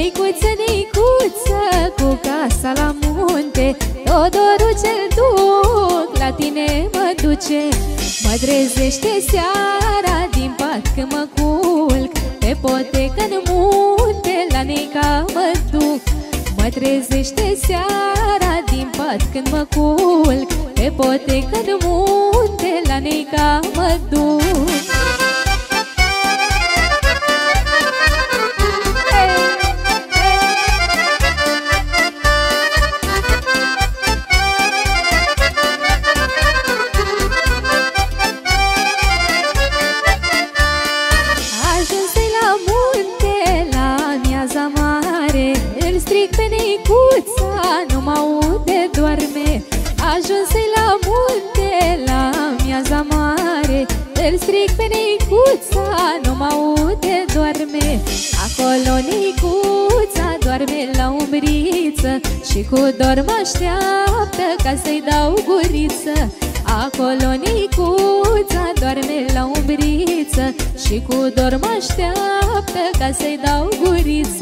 Neicuță, neicuță, cu casa la munte, Todorul cel duc la tine mă duce. Mă trezește seara din pat când mă culc, pe potecă-n munte la neica mă duc. Mă trezește seara din pat când mă culc, pe potecă-n munte la neica mă duc. Nu mă aude, doarme. Ajuns-i la munte, la miaza mare, îl stric pe Neicuța, nu mă aude, doarme. Acolo Neicuța doarme la umbriță și cu dor mă așteaptă ca să-i dau guriță. Acolo Neicuța doarme la umbriță și cu dor mă așteaptă ca să-i dau guriță.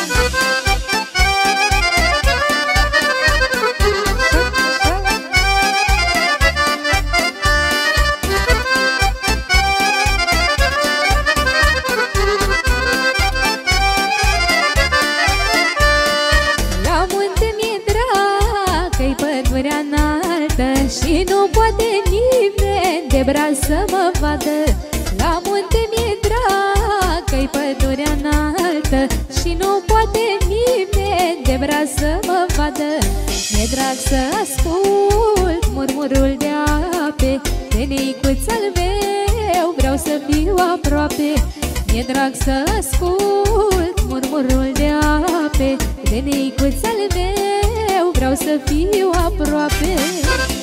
Și nu poate nimeni de braț să mă vadă. La munte mi-e drag că-i pădurea înaltă, și nu poate nimeni de braț să mă vadă. Mi-e drag să ascult murmurul de ape, de Neicuța-l meu vreau să fiu aproape. Mi-e drag să ascult murmurul de ape, de Neicuța-l meu vreau să fiu aproape.